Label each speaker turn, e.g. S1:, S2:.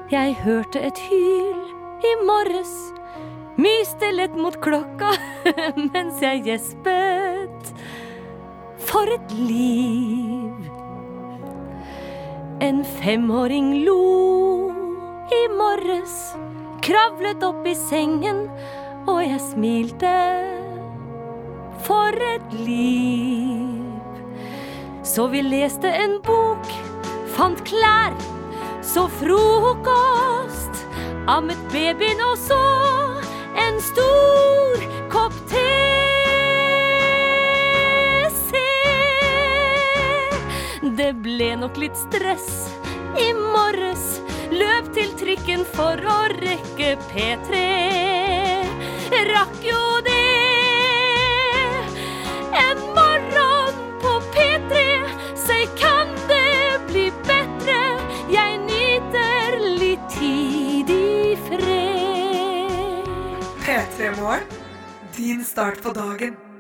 S1: Jeg hørte et hyl I morges, myste lett mot klokka mens jeg gjespet. For et liv. En 5-åring lo I morges, kravlet opp I sengen, og jeg smilte. For et liv. Så vi leste en bok, fant klær, så frokost, ammet babyen og så en stor kopp te. Se, det ble nok litt stress I morges, løp til trikken for å rekke P3. Rakk jo det. En morgen på P3, så kan det bli bedre. Jeg nyter litt tid I fred.
S2: P3 Morgen, din start på dagen.